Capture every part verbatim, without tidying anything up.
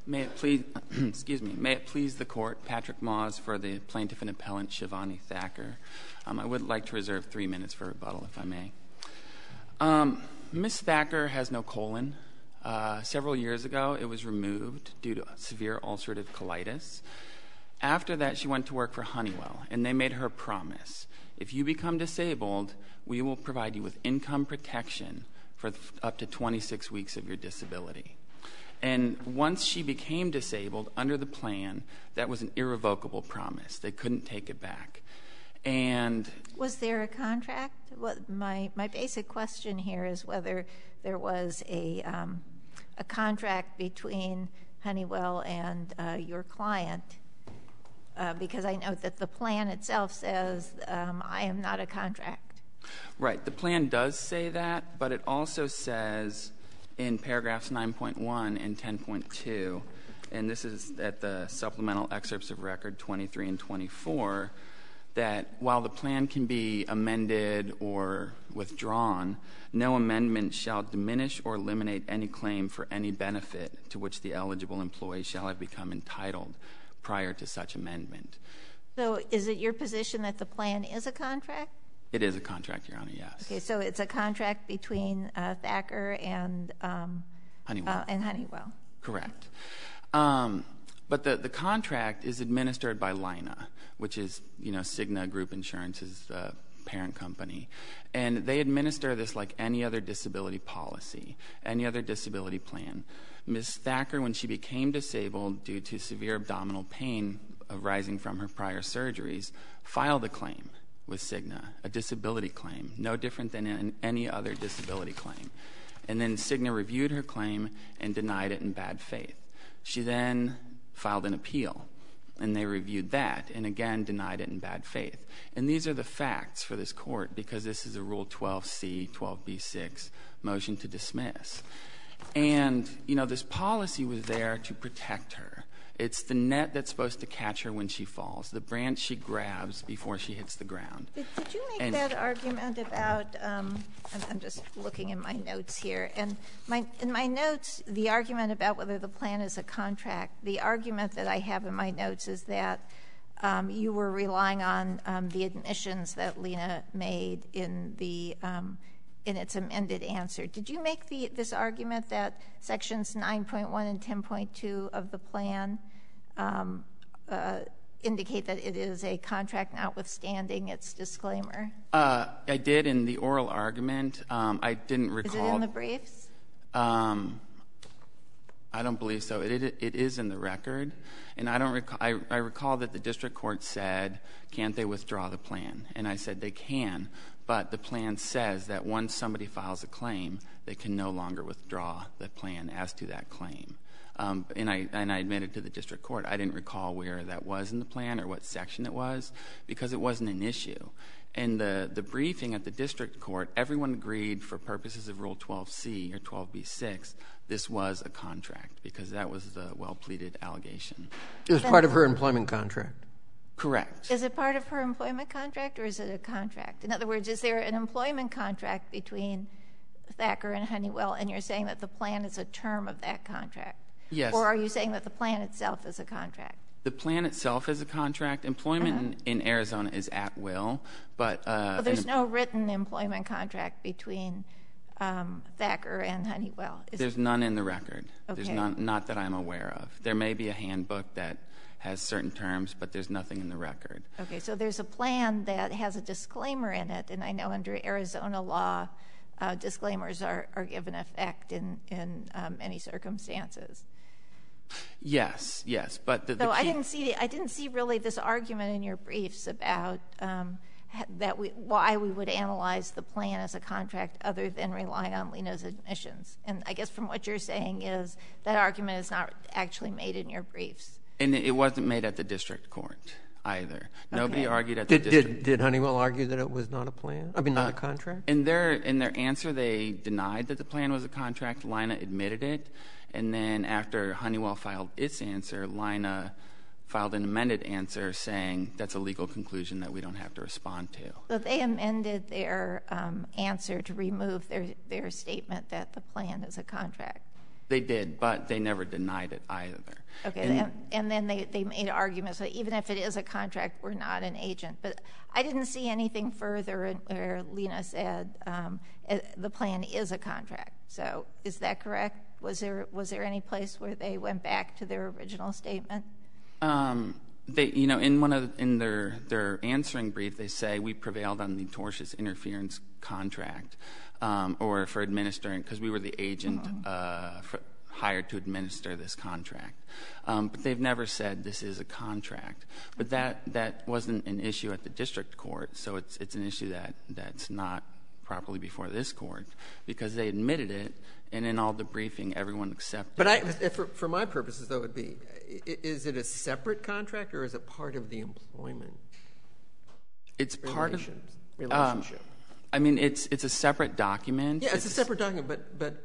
May it please, excuse me, may it please the Court, Patrick Moss for the plaintiff and appellant Shivani Thacker. Um, I would like to reserve three minutes for rebuttal, if I may. Um, Miz Thacker has no colon. Uh, several years ago, it was removed due to severe ulcerative colitis. After that, she went to work for Honeywell, and they made her a promise. If you become disabled, we will provide you with income protection for up to twenty-six weeks of your disability. And once she became disabled under the plan, that was an irrevocable promise. They couldn't take it back. And was there a contract? What my my basic question here is whether there was a um, a contract between Honeywell and uh, your client, uh, because I note that the plan itself says um, I am not a contract. Right. The plan does say that, but it also says in paragraphs nine point one and ten point two, and this is at the supplemental excerpts of record twenty-three and twenty-four, that while the plan can be amended or withdrawn, no amendment shall diminish or eliminate any claim for any benefit to which the eligible employee shall have become entitled prior to such amendment. So is it your position that the plan is a contract? It is a contract, Your Honor, yes. Okay, so it's a contract between uh, Thacker and um, Honeywell. Uh, and Honeywell. Correct. Um, but the, the contract is administered by Lina, which is, you know, Cigna Group Insurance's uh, parent company. And they administer this like any other disability policy, any other disability plan. Miz Thacker, when she became disabled due to severe abdominal pain arising from her prior surgeries, filed a claim with Cigna, a disability claim, no different than in any other disability claim. And then Cigna reviewed her claim and denied it in bad faith. She then filed an appeal, and they reviewed that and again denied it in bad faith. And these are the facts for this court because this is a Rule twelve C, twelve B six motion to dismiss. And, you know, this policy was there to protect her. It's the net that's supposed to catch her when she falls, the branch she grabs before she hits the ground. Did, did you make and that argument about, um, I'm, I'm just looking in my notes here, and my, in my notes, the argument about whether the plan is a contract, the argument that I have in my notes is that um, you were relying on um, the admissions that Lina made in the um, in its amended answer. Did you make the, this argument that sections nine point one and ten point two of the plan um, uh, indicate that it is a contract notwithstanding its disclaimer? Uh, I did in the oral argument. Um, I didn't recall. Is it in the briefs? Um, I don't believe so. It, it, it is in the record. And I don't recall, I, I recall that the district court said, can't they withdraw the plan? And I said they can. But the plan says that once somebody files a claim, they can no longer withdraw the plan as to that claim. Um, and I and I admitted to the district court, I didn't recall where that was in the plan or what section it was because it wasn't an issue. In the, the briefing at the district court, everyone agreed for purposes of Rule twelve C or twelve B six, this was a contract because that was the well-pleaded allegation. It was part of her employment contract. Correct. Is it part of her employment contract or is it a contract? In other words, is there an employment contract between Thacker and Honeywell and you're saying that the plan is a term of that contract? Yes. Or are you saying that the plan itself is a contract? The plan itself is a contract. Employment uh-huh. in, in Arizona is at will, but uh, well, there's no written employment contract between um, Thacker and Honeywell. Is there's none in the record. Okay. There's none, not that I'm aware of. There may be a handbook that has certain terms, but there's nothing in the record. Okay, so there's a plan that has a disclaimer in it, and I know under Arizona law, uh, disclaimers are, are given effect in, in um, many circumstances. Yes, yes, but the, the so key... I didn't see I didn't see really this argument in your briefs about um, that we why we would analyze the plan as a contract other than relying on Lina's admissions. And I guess from what you're saying is that argument is not actually made in your briefs. And it wasn't made at the district court either. Nobody Okay. argued at Did, the district. did, did Honeywell argue that it was not a plan? I mean, not Uh, a contract? In their in their answer, they denied that the plan was a contract. Lina admitted it, and then after Honeywell filed its answer, Lina filed an amended answer saying that's a legal conclusion that we don't have to respond to. So they amended their um, answer to remove their their statement that the plan is a contract. They did, but they never denied it either. Okay, And- and, and then they, they made arguments that even if it is a contract, we're not an agent. But I didn't see anything further in where Lena said um, uh, the plan is a contract. So is that correct? Was there was there any place where they went back to their original statement? Um, they, you know, in one of in their their answering brief, they say we prevailed on the tortious interference contract, um, or for administering, because we were the agent mm-hmm. uh, for, hired to administer this contract. Um, but they've never said this is a contract. But that that wasn't an issue at the district court, so it's it's an issue that that's not properly before this court, because they admitted it, and in all the briefing, everyone accepted but it. But for, for my purposes, though, it would be, is it a separate contract, or is it part of the employment It's part of relationship? Um, I mean, it's it's a separate document. Yeah, it's, it's a separate document, but but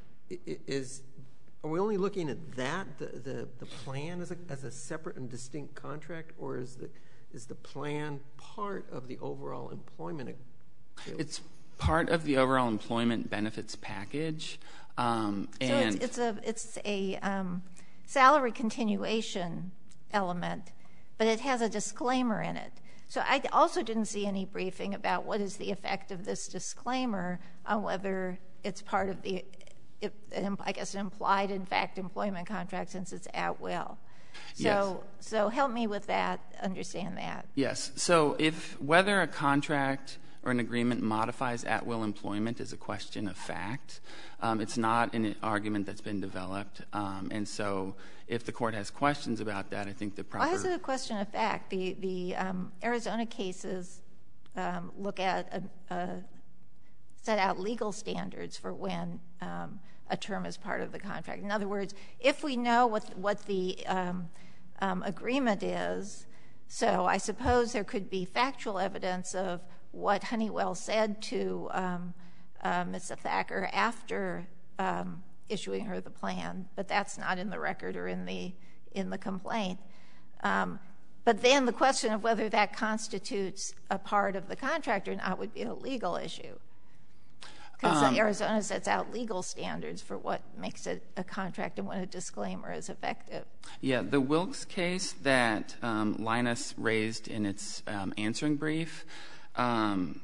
is are we only looking at that, the the, the plan as a as a separate and distinct contract, or is the is the plan part of the overall employment? It's part of the overall employment benefits package, um, so and it's, it's a it's a um, salary continuation element, but it has a disclaimer in it. So I also didn't see any briefing about what is the effect of this disclaimer on whether it's part of the, if, I guess, an implied, in fact, employment contract since it's at will. So, yes. so help me with that, understand that. Yes. So if whether a contract or an agreement modifies at-will employment is a question of fact. Um, it's not an argument that's been developed. Um, and so if the court has questions about that, I think the proper... Why is it a question of fact? The, the um, Arizona cases um, look at, a, a, set out legal standards for when um, a term is part of the contract. In other words, if we know what, what the um, um, agreement is, so I suppose there could be factual evidence of what Honeywell said to um, uh, Miz Thacker after um, issuing her the plan, but that's not in the record or in the in the complaint. Um, but then the question of whether that constitutes a part of the contract or not would be a legal issue, because um, Arizona sets out legal standards for what makes it a contract and when a disclaimer is effective. Yeah, the Wilkes case that um, Linus raised in its um, answering brief, Um,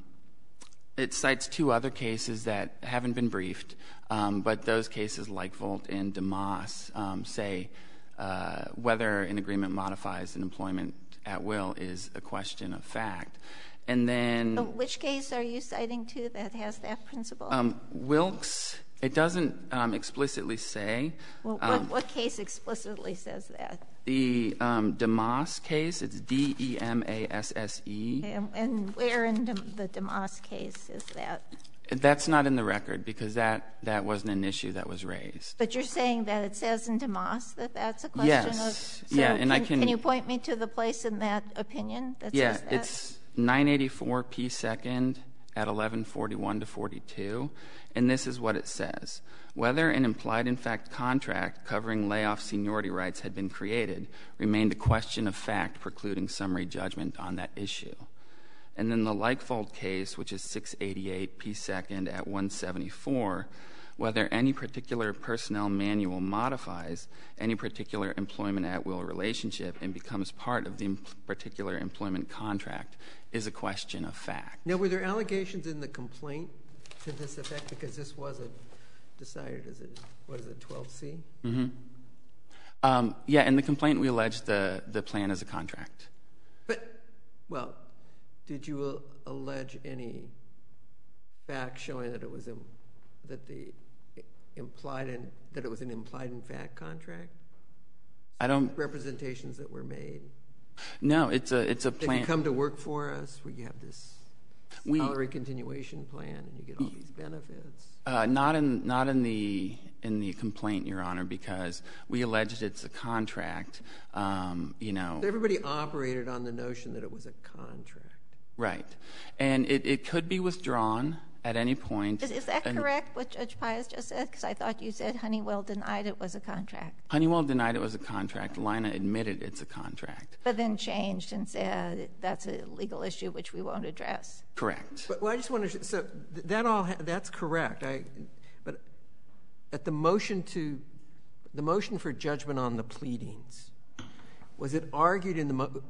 it cites two other cases that haven't been briefed, um, but those cases, like Volt and DeMoss, um, say uh, whether an agreement modifies an employment at will is a question of fact. And then... So which case are you citing to that has that principle? Um, Wilkes, it doesn't um, explicitly say. Well, what, um, what case explicitly says that? The um, DeMoss case, it's D E M A S S E. And, and where in De, the DeMoss case is that? That's not in the record because that, that wasn't an issue that was raised. But you're saying that it says in DeMoss that that's a question yes. of... So yeah, and can, I can... Can you point me to the place in that opinion that yeah, says that? Yeah, it's nine eighty-four P second at eleven forty-one to forty-two, and this is what it says. Whether an implied in fact contract covering layoff seniority rights had been created remained a question of fact precluding summary judgment on that issue. And then the Leichfold case, which is six eighty-eight P second at one seventy-four, whether any particular personnel manual modifies any particular employment at will relationship and becomes part of the imp- particular employment contract is a question of fact. Now, were there allegations in the complaint to this effect? Because this wasn't decided as a, what is it, twelve C? Mm-hmm. Um, yeah, in the complaint we alleged the, the plan as a contract. But, well, did you uh, allege any facts showing that it was, um, that the implied in, that it was an implied in fact contract? I don't... Representations that were made? No, it's a, it's a plan... If you come to work for us, where you have this we, salary continuation plan and you get all these benefits. Uh, not in not in the in the complaint, Your Honor, because we alleged it's a contract. Um, you know, so everybody operated on the notion that it was a contract, right? And it, it could be withdrawn at any point. Is, is that correct? What Judge Pius just said? Because I thought you said Honeywell denied it was a contract. Honeywell denied it was a contract. Lina admitted it's a contract, but then changed and said that's a legal issue which we won't address. Correct. But well, I just want to. So that all that's correct. I, but at the motion to the motion for judgment on the pleadings, was it argued in the mo-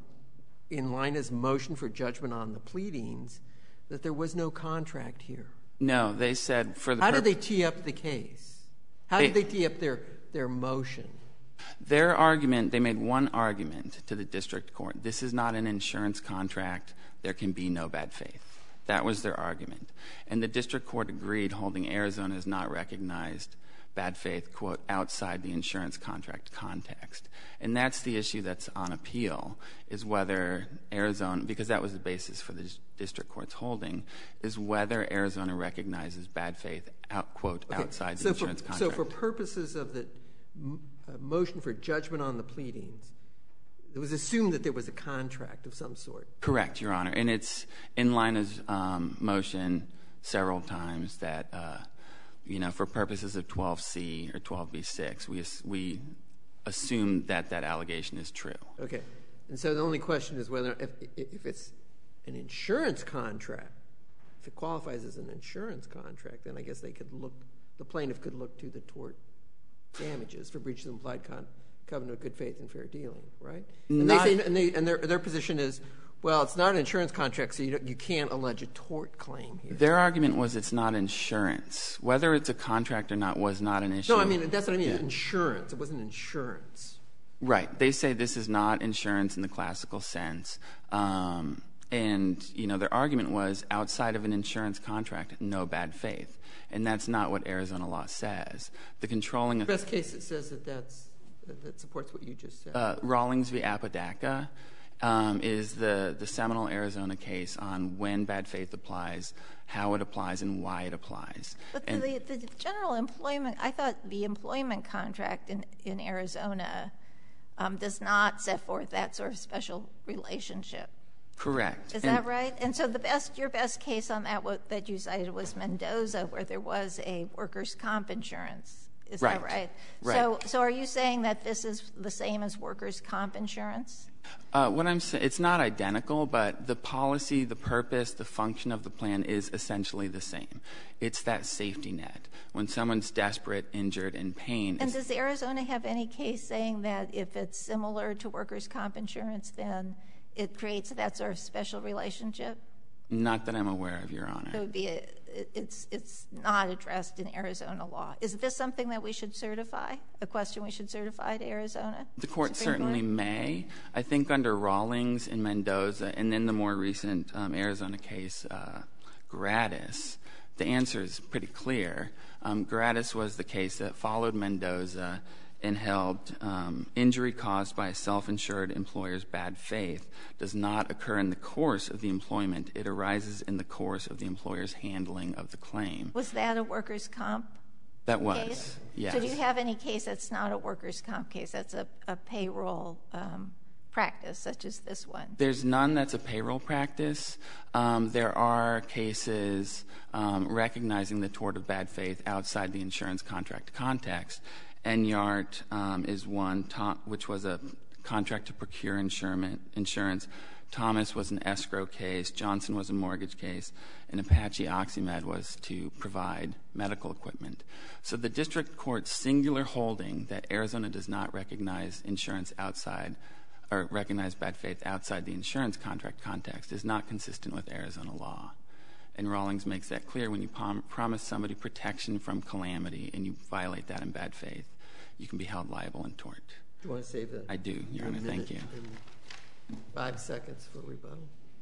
in Lina's motion for judgment on the pleadings that there was no contract here? No, they said for the... How did they tee up the case? How they, did they tee up their, their motion? Their argument, they made one argument to the district court. This is not an insurance contract. There can be no bad faith. That was their argument. And the district court agreed, holding Arizona has not recognized bad faith, quote, outside the insurance contract context. And that's the issue that's on appeal, is whether Arizona, because that was the basis for the district court's holding, is whether Arizona recognizes bad faith, out, quote, okay. outside the so insurance for, contract. So for purposes of the m- uh, motion for judgment on the pleadings, it was assumed that there was a contract of some sort. Correct, Your Honor. And it's in Lina's um, motion several times that, uh, you know, for purposes of twelve C or twelve B six, we we assume that that allegation is true. Okay. And so the only question is whether, if, if it's an insurance contract, if it qualifies as an insurance contract, then I guess they could look, the plaintiff could look to the tort damages for breach of the implied con- covenant of good faith and fair dealing, right? And Not, they say, and, they, and their their position is, well, it's not an insurance contract, so you don't, you can't allege a tort claim here. Their argument was it's not insurance. Whether it's a contract or not was not an issue. No, I mean, that's what I mean, yeah. insurance. It wasn't insurance. Right. They say this is not insurance in the classical sense. Um, and, you know, their argument was outside of an insurance contract, no bad faith. And that's not what Arizona law says. The controlling... The best case that says that that's, that supports what you just said. Uh, Rawlings v. Apodaca um, is the, the seminal Arizona case on when bad faith applies, how it applies, and why it applies. But and the, the general employment, I thought the employment contract in, in Arizona um, does not set forth that sort of special relationship. Correct. Is and that right? And so the best, your best case on that what, that you cited was Mendoza, where there was a workers' comp insurance. Is right. that right? Right. So, so are you saying that this is the same as workers' comp insurance? Uh, what I'm saying, it's not identical, but the policy, the purpose, the function of the plan is essentially the same. It's that safety net. When someone's desperate, injured, in pain. And does Arizona have any case saying that if it's similar to workers' comp insurance, then it creates that sort of special relationship? Not that I'm aware of, Your Honor. It would be a, it's it's not addressed in Arizona law. Is this something that we should certify? A question we should certify to Arizona? The court Supreme certainly Court? may. I think under Rawlings and Mendoza, and then the more recent um, Arizona case, uh, Gratis, the answer is pretty clear. Um, Gratis was the case that followed Mendoza and held um, injury caused by a self-insured employer's bad faith does not occur in the course of the employment. It arises in the course of the employer's handling of the claim. Was that a workers' comp That was, case? yes. So do you have any case that's not a workers' comp case, that's a, a payroll um, practice, such as this one? There's none that's a payroll practice. Um, there are cases um, recognizing the tort of bad faith outside the insurance contract context. Enyart um, is one, Tom, which was a contract to procure insurance. Thomas was an escrow case. Johnson was a mortgage case. And Apache Oxymed was to provide medical equipment. So the district court's singular holding that Arizona does not recognize insurance outside or recognize bad faith outside the insurance contract context is not consistent with Arizona law. And Rawlings makes that clear. When you prom- promise somebody protection from calamity and you violate that in bad faith, you can be held liable in tort. Do you want to save that? I do, Your Honor. Thank you. Five seconds for rebuttal.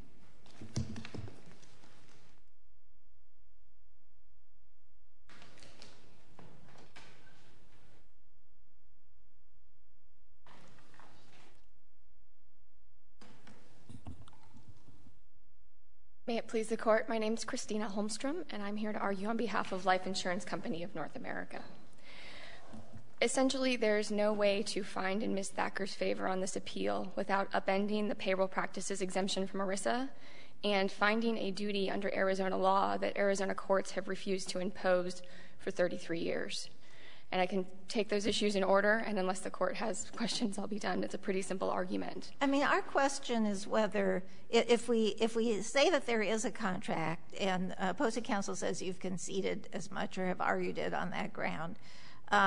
May it please the Court, my name is Christina Holmstrom, and I'm here to argue on behalf of Life Insurance Company of North America. Essentially, there's no way to find in Miz Thacker's favor on this appeal without upending the payroll practices exemption from ERISA and finding a duty under Arizona law that Arizona courts have refused to impose for thirty-three years. And I can take those issues in order, and unless the Court has questions, I'll be done. It's a pretty simple argument. I mean, our question is whether, if we if we say that there is a contract, and uh, opposing counsel says you've conceded as much or have argued it on that ground, um,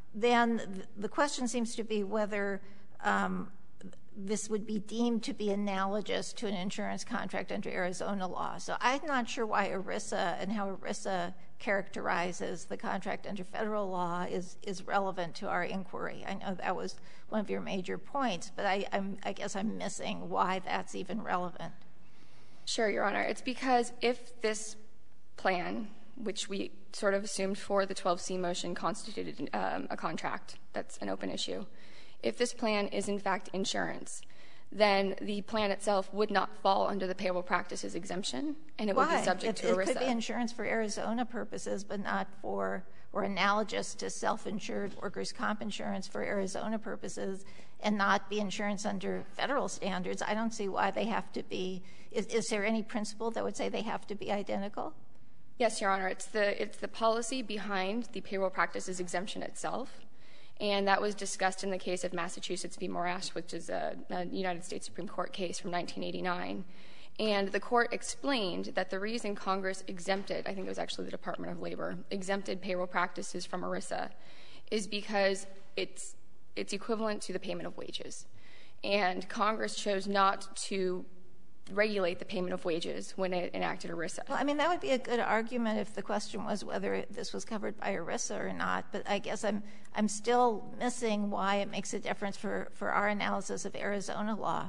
then th- the question seems to be whether um, this would be deemed to be analogous to an insurance contract under Arizona law. So I'm not sure why ERISA and how ERISA characterizes the contract under federal law is, is relevant to our inquiry. I know that was one of your major points, but I, I'm, I guess I'm missing why that's even relevant. Sure, Your Honor. It's because if this plan, which we sort of assumed for the twelve C motion, constituted um, a contract, that's an open issue. If this plan is in fact insurance, then the plan itself would not fall under the payroll practices exemption, and it Why? would be subject it, to it ERISA. It could be insurance for Arizona purposes, but not for, or analogous to self-insured workers' comp insurance for Arizona purposes, and not be insurance under federal standards. I don't see why they have to be. Is, is there any principle that would say they have to be identical? Yes, Your Honor. It's the, it's the policy behind the payroll practices exemption itself. And that was discussed in the case of Massachusetts v. Morash, which is a, a United States Supreme Court case from nineteen eighty-nine. And the court explained that the reason Congress exempted, I think it was actually the Department of Labor, exempted payroll practices from ERISA is because it's, it's equivalent to the payment of wages. And Congress chose not to regulate the payment of wages when it enacted ERISA. Well, I mean, that would be a good argument if the question was whether this was covered by ERISA or not, but I guess I'm I'm still missing why it makes a difference for, for our analysis of Arizona law.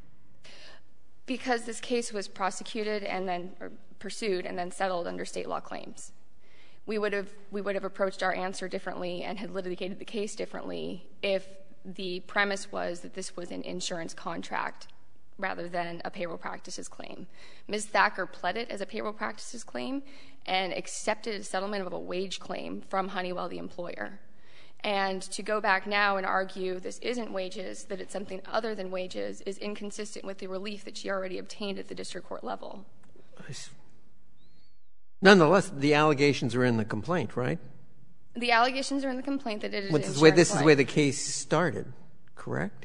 Because this case was prosecuted and then or pursued and then settled under state law claims. We would have we would have approached our answer differently and had litigated the case differently if the premise was that this was an insurance contract rather than a payroll practices claim. Miz Thacker pled it as a payroll practices claim and accepted a settlement of a wage claim from Honeywell, the employer. And to go back now and argue this isn't wages, that it's something other than wages, is inconsistent with the relief that she already obtained at the district court level. Nonetheless, the allegations are in the complaint, right? The allegations are in the complaint that it is Well, this, is where, this is where the case started, correct?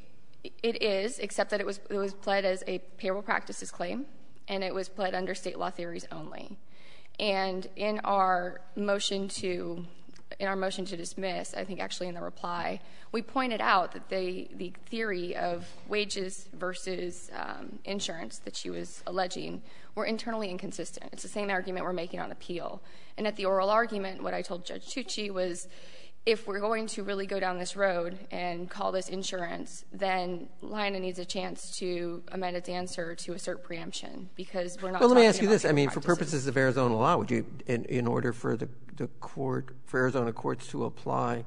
It is, except that it was it was pled as a payroll practices claim, and it was pled under state law theories only. And in our motion to in our motion to dismiss, I think actually in the reply, we pointed out that the the theory of wages versus um, insurance that she was alleging were internally inconsistent. It's the same argument we're making on appeal. And at the oral argument, what I told Judge Tucci was, if we're going to really go down this road and call this insurance, then Lina needs a chance to amend its answer to assert preemption, because we're not. Well, let me ask you this. I mean, for purposes of Arizona law, would you, in, in order for the, the court, for Arizona courts to apply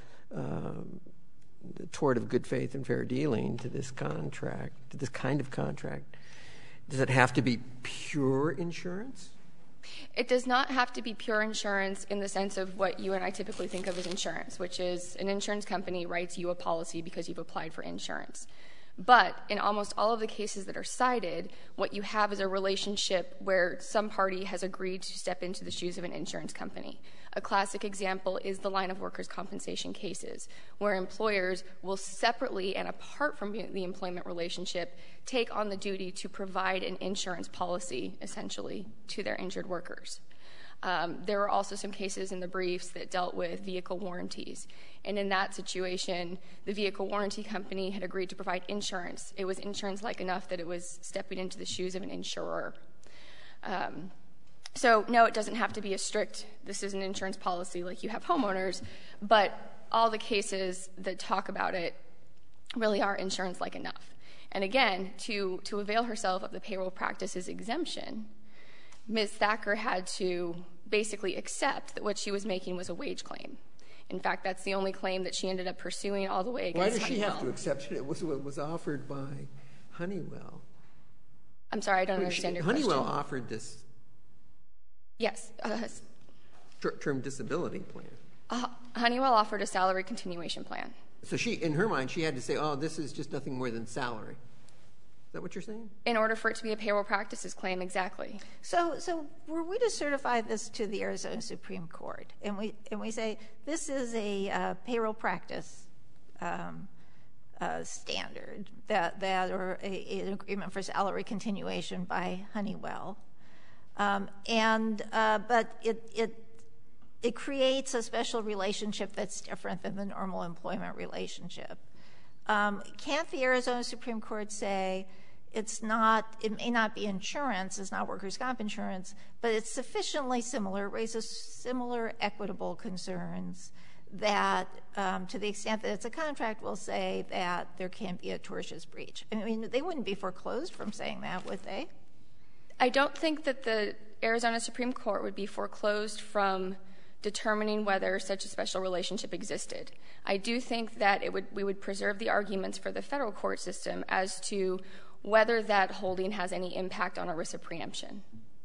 um, the tort of good faith and fair dealing to this contract, to this kind of contract, does it have to be pure insurance? It does not have to be pure insurance in the sense of what you and I typically think of as insurance, which is an insurance company writes you a policy because you've applied for insurance. But in almost all of the cases that are cited, what you have is a relationship where some party has agreed to step into the shoes of an insurance company. A classic example is the line of workers' compensation cases, where employers will separately and apart from the employment relationship take on the duty to provide an insurance policy, essentially, to their injured workers. Um, there were also some cases in the briefs that dealt with vehicle warranties. And in that situation, the vehicle warranty company had agreed to provide insurance. It was insurance-like enough that it was stepping into the shoes of an insurer. Um, so, no, it doesn't have to be a strict, this is an insurance policy like you have homeowners, but all the cases that talk about it really are insurance-like enough. And again, to, to avail herself of the payroll practices exemption, Miz Thacker had to basically accept that what she was making was a wage claim. In fact, that's the only claim that she ended up pursuing all the way against Honeywell. Why does she have to accept it? It was what was offered by Honeywell. I'm sorry, I don't understand your question. Honeywell offered this yes, uh, short-term disability plan. Uh, Honeywell offered a salary continuation plan. So she, in her mind, she had to say, oh, this is just nothing more than salary. Is that what you're saying? In order for it to be a payroll practices claim, exactly. So, so were we to certify this to the Arizona Supreme Court, and we and we say this is a uh, payroll practice um, uh, standard that that or a, an agreement for salary continuation by Honeywell, um, and uh, but it it it creates a special relationship that's different than the normal employment relationship. Um, can't the Arizona Supreme Court say it's not, it may not be insurance, it's not workers' comp insurance, but it's sufficiently similar, raises similar equitable concerns that um, to the extent that it's a contract, we'll say that there can't be a tortious breach. I mean, they wouldn't be foreclosed from saying that, would they? I don't think that the Arizona Supreme Court would be foreclosed from determining whether such a special relationship existed. I do think that it would, we would preserve the arguments for the federal court system as to whether that holding has any impact on ERISA preemption.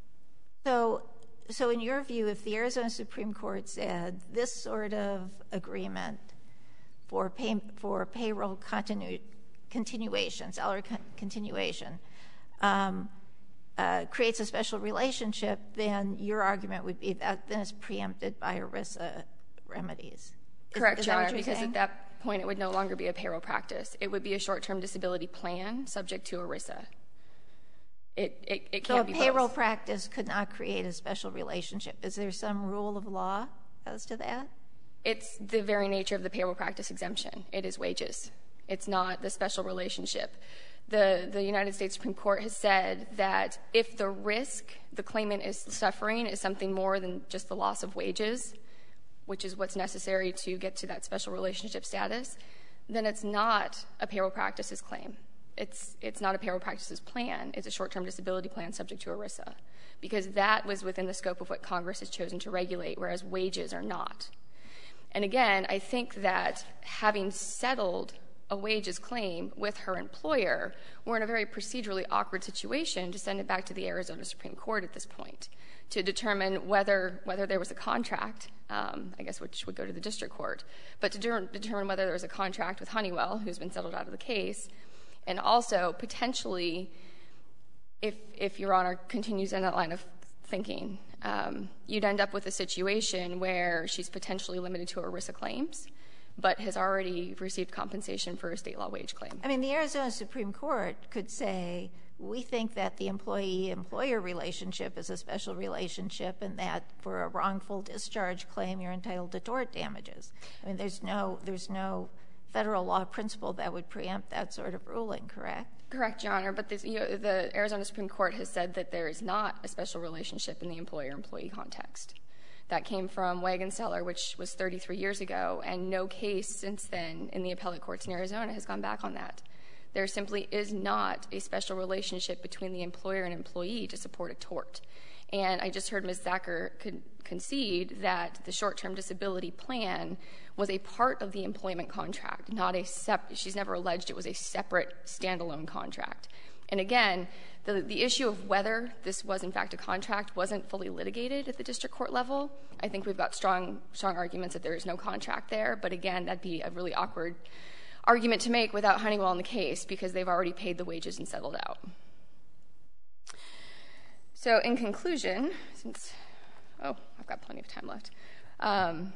So, so in your view, if the Arizona Supreme Court said this sort of agreement for pay, for payroll continu, continuation, salary con, continuation, um, Uh, creates a special relationship, then your argument would be that then it's preempted by ERISA remedies. Correct, is, is Your Honor, because saying? At that point it would no longer be a payroll practice. It would be a short-term disability plan subject to ERISA. It, it, it can't so be a payroll both. practice could not create a special relationship. Is there some rule of law as to that? It's the very nature of the payroll practice exemption. It is wages. It's not the special relationship. The, the United States Supreme Court has said that if the risk the claimant is suffering is something more than just the loss of wages, which is what's necessary to get to that special relationship status, then it's not a payroll practices claim. It's, it's not a payroll practices plan. It's a short-term disability plan subject to ERISA, because that was within the scope of what Congress has chosen to regulate, whereas wages are not. And again, I think that having settled a wages claim with her employer, we're in a very procedurally awkward situation to send it back to the Arizona Supreme Court at this point to determine whether whether there was a contract, um, I guess which would go to the district court, but to de- determine whether there was a contract with Honeywell, who's been settled out of the case, and also potentially, if, if Your Honor continues in that line of thinking, um, you'd end up with a situation where she's potentially limited to ERISA claims, but has already received compensation for a state law wage claim. I mean, the Arizona Supreme Court could say, we think that the employee-employer relationship is a special relationship and that for a wrongful discharge claim, you're entitled to tort damages. I mean, there's no, there's no federal law principle that would preempt that sort of ruling, correct? Correct, Your Honor, but this, you know, the Arizona Supreme Court has said that there is not a special relationship in the employer-employee context. That came from Wagenseller, which was thirty-three years ago, and no case since then in the appellate courts in Arizona has gone back on that. There simply is not a special relationship between the employer and employee to support a tort. And I just heard Miz Thacker con- concede that the short-term disability plan was a part of the employment contract, not a separate, she's never alleged it was a separate standalone contract. And again, the, the issue of whether this was in fact a contract wasn't fully litigated at the district court level. I think we've got strong, strong arguments that there is no contract there, but again, that'd be a really awkward argument to make without Honeywell in the case because they've already paid the wages and settled out. So in conclusion, since, oh, I've got plenty of time left. Um,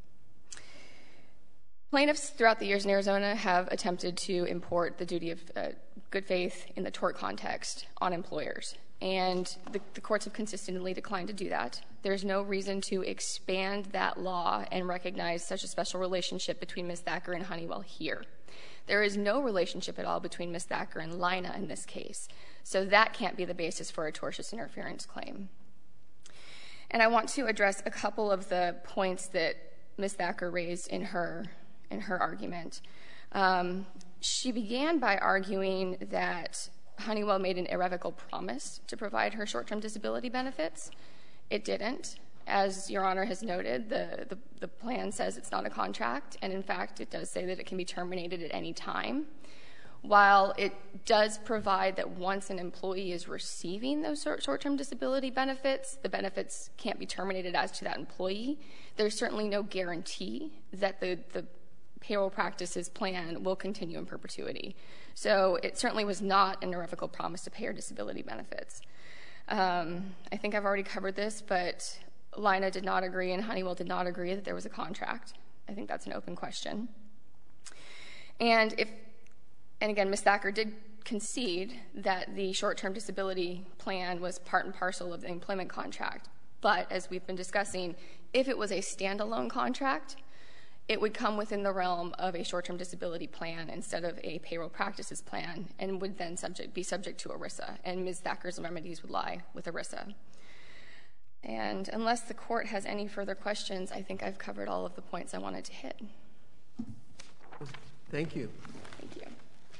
Plaintiffs throughout the years in Arizona have attempted to import the duty of uh, good faith in the tort context on employers, and the, the courts have consistently declined to do that. There's no reason to expand that law and recognize such a special relationship between Miz Thacker and Honeywell here. There is no relationship at all between Miz Thacker and Lina in this case, so that can't be the basis for a tortious interference claim. And I want to address a couple of the points that Miz Thacker raised in her in her argument. Um, she began by arguing that Honeywell made an irrevocable promise to provide her short-term disability benefits. It didn't. As Your Honor has noted, the, the, the plan says it's not a contract, and in fact, it does say that it can be terminated at any time. While it does provide that once an employee is receiving those short-term disability benefits, the benefits can't be terminated as to that employee, there's certainly no guarantee that the, the payroll practices plan will continue in perpetuity. So it certainly was not an irrevocable promise to pay her disability benefits. Um, I think I've already covered this, but Lina did not agree and Honeywell did not agree that there was a contract. I think that's an open question. And if, and again, Miz Thacker did concede that the short-term disability plan was part and parcel of the employment contract. But as we've been discussing, If it was a standalone contract, it would come within the realm of a short-term disability plan instead of a payroll practices plan, and would then subject, be subject to ERISA, and Miz Thacker's remedies would lie with ERISA. And unless the court has any further questions, I think I've covered all of the points I wanted to hit. Thank you. Thank you.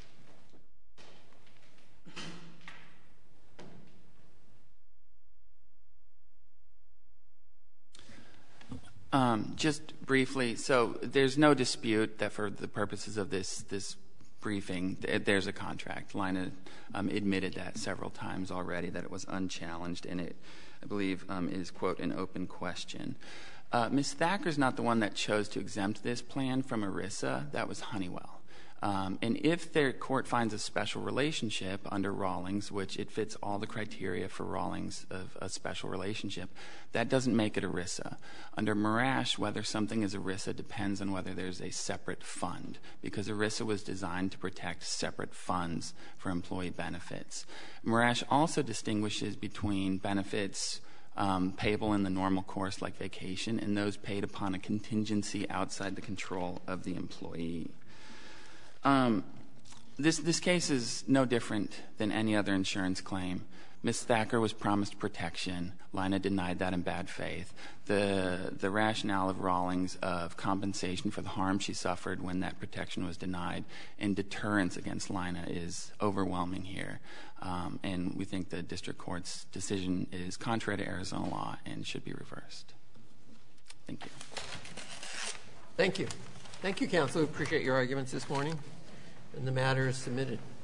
Um, just briefly, so there's no dispute that for the purposes of this this briefing, th there's a contract. Lina um, admitted that several times already, that it was unchallenged, and it, I believe, um, is, quote, an open question. Uh, Miz Thacker's not the one that chose to exempt this plan from ERISA. That was Honeywell. Um, and if their court finds a special relationship under Rawlings, which it fits all the criteria for Rawlings of a special relationship, that doesn't make it ERISA. Under Marash, whether something is ERISA depends on whether there's a separate fund, because ERISA was designed to protect separate funds for employee benefits. Marash also distinguishes between benefits um, payable in the normal course, like vacation, and those paid upon a contingency outside the control of the employee. Um, this, this case is no different than any other insurance claim. Miz Thacker was promised protection. Lina denied that in bad faith. The, the rationale of Rawlings of compensation for the harm she suffered when that protection was denied and deterrence against Lina is overwhelming here. Um, and we think the district court's decision is contrary to Arizona law and should be reversed. Thank you. Thank you. Thank you, counsel. We appreciate your arguments this morning. And the matter is submitted.